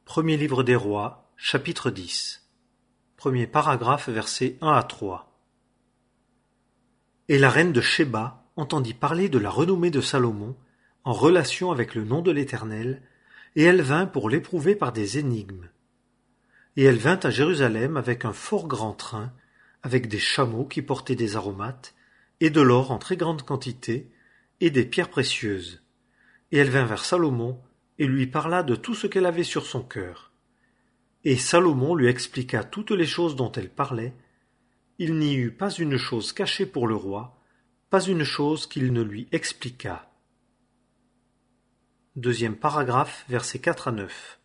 Premier livre des Rois, chapitre 10. Premier paragraphe, versets 1 à 3. Et la reine de Shéba entendit parler de la renommée de Salomon en relation avec le nom de l'Éternel, et elle vint pour l'éprouver par des énigmes. Et elle vint à Jérusalem avec un fort grand train, avec des chameaux qui portaient des aromates, et de l'or en très grande quantité, et des pierres précieuses. Et elle vint vers Salomon, et lui parla de tout ce qu'elle avait sur son cœur. Et Salomon lui expliqua toutes les choses dont elle parlait. Il n'y eut pas une chose cachée pour le roi, pas une chose qu'il ne lui expliquât. Deuxième paragraphe, versets 4 à 9.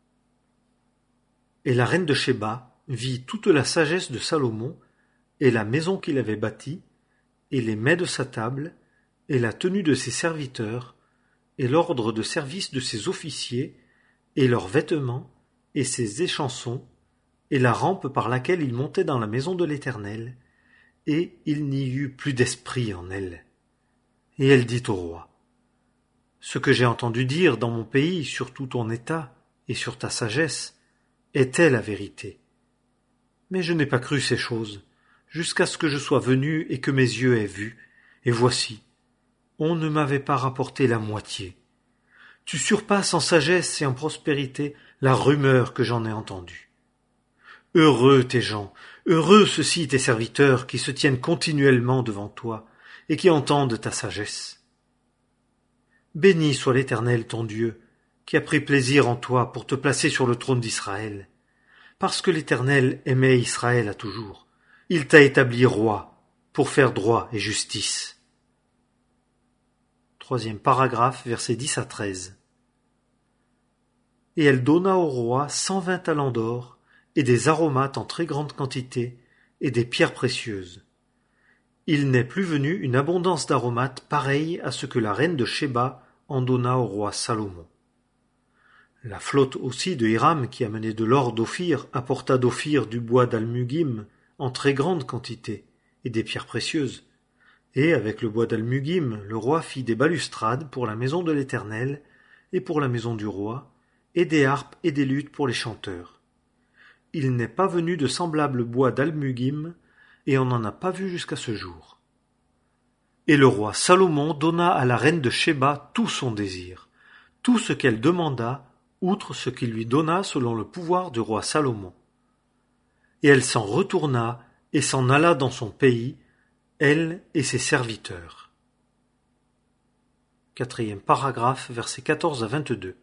Et la reine de Shéba vit toute la sagesse de Salomon, et la maison qu'il avait bâtie, et les mets de sa table, et la tenue de ses serviteurs, et l'ordre de service de ses officiers, et leurs vêtements, et ses échansons, et la rampe par laquelle il montait dans la maison de l'Éternel, et il n'y eut plus d'esprit en elle. Et elle dit au roi: Ce que j'ai entendu dire dans mon pays sur tout ton état et sur ta sagesse était la vérité. Mais je n'ai pas cru ces choses, jusqu'à ce que je sois venu et que mes yeux aient vu, et voici, on ne m'avait pas rapporté la moitié. Tu surpasses en sagesse et en prospérité la rumeur que j'en ai entendue. Heureux tes gens, heureux ceux-ci tes serviteurs qui se tiennent continuellement devant toi et qui entendent ta sagesse. Béni soit l'Éternel ton Dieu, qui a pris plaisir en toi pour te placer sur le trône d'Israël. Parce que l'Éternel aimait Israël à toujours, il t'a établi roi pour faire droit et justice. Troisième paragraphe, versets 10 à 13. Et elle donna au roi 120 talents d'or, et des aromates en très grande quantité, et des pierres précieuses. Il n'est plus venu une abondance d'aromates pareille à ce que la reine de Shéba en donna au roi Salomon. La flotte aussi de Hiram, qui amenait de l'or d'Ophir, apporta d'Ophir du bois d'Almugim en très grande quantité, et des pierres précieuses. Et avec le bois d'Almugim, le roi fit des balustrades pour la maison de l'Éternel et pour la maison du roi, et des harpes et des luttes pour les chanteurs. Il n'est pas venu de semblable bois d'Almugim, et on n'en a pas vu jusqu'à ce jour. Et le roi Salomon donna à la reine de Shéba tout son désir, tout ce qu'elle demanda, outre ce qu'il lui donna selon le pouvoir du roi Salomon. Et elle s'en retourna et s'en alla dans son pays, elle et ses serviteurs. Quatrième paragraphe, versets 14 à 22.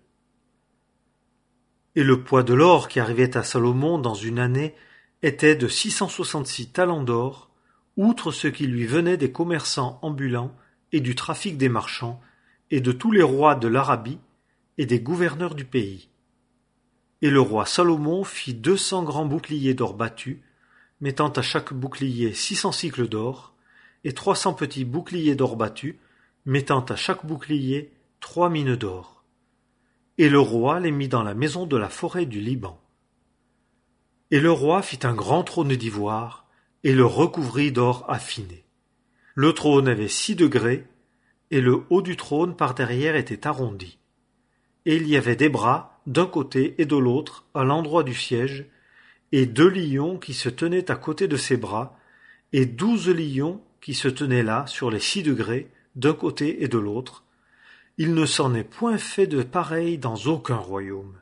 Et le poids de l'or qui arrivait à Salomon dans une année était de 666 talents d'or, outre ce qui lui venait des commerçants ambulants et du trafic des marchands, et de tous les rois de l'Arabie et des gouverneurs du pays. Et le roi Salomon fit 200 grands boucliers d'or battu, mettant à chaque bouclier 600 sicles d'or, et 300 petits boucliers d'or battu, mettant à chaque bouclier 3 mines d'or. Et le roi les mit dans la maison de la forêt du Liban. Et le roi fit un grand trône d'ivoire, et le recouvrit d'or affiné. Le trône avait 6 degrés, et le haut du trône par derrière était arrondi. Et il y avait des bras, d'un côté et de l'autre, à l'endroit du siège, et 2 lions qui se tenaient à côté de ces bras, et 12 lions qui se tenaient là sur les 6 degrés, d'un côté et de l'autre. Il ne s'en est point fait de pareil dans aucun royaume.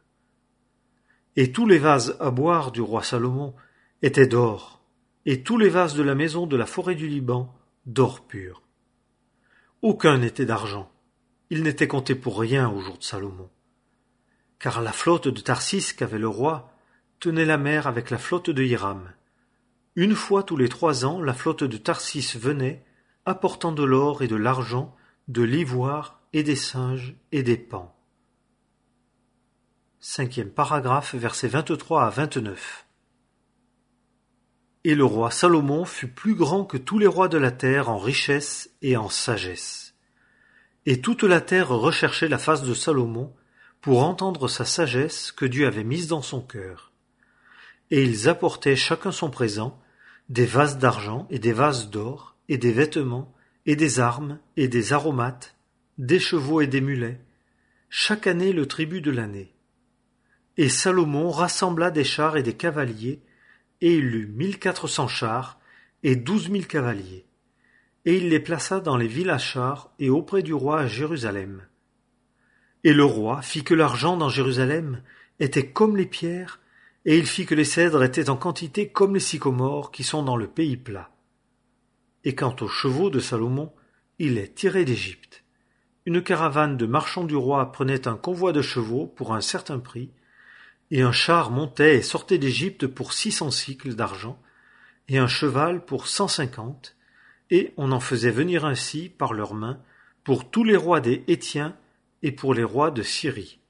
Et tous les vases à boire du roi Salomon étaient d'or, et tous les vases de la maison de la forêt du Liban d'or pur. Aucun n'était d'argent, il n'était compté pour rien au jour de Salomon. Car la flotte de Tarsis qu'avait le roi tenait la mer avec la flotte de Hiram. Une fois tous les 3 ans, la flotte de Tarsis venait, apportant de l'or et de l'argent, de l'ivoire et des singes et des paons. Cinquième paragraphe, versets 23 à 29. Et le roi Salomon fut plus grand que tous les rois de la terre en richesse et en sagesse. Et toute la terre recherchait la face de Salomon pour entendre sa sagesse que Dieu avait mise dans son cœur. Et ils apportaient chacun son présent, des vases d'argent et des vases d'or, et des vêtements, et des armes, et des aromates, des chevaux et des mulets, chaque année le tribut de l'année. Et Salomon rassembla des chars et des cavaliers, et il eut 1400 chars et 12 000 cavaliers. Et il les plaça dans les villes à chars et auprès du roi à Jérusalem. Et le roi fit que l'argent dans Jérusalem était comme les pierres, et il fit que les cèdres étaient en quantité comme les sycomores qui sont dans le pays plat. Et quant aux chevaux de Salomon, il les tirait d'Égypte. Une caravane de marchands du roi prenait un convoi de chevaux pour un certain prix, et un char montait et sortait d'Égypte pour 600 sicles d'argent, et un cheval pour 150, et on en faisait venir ainsi par leurs mains pour tous les rois des Hétiens et pour les rois de Syrie.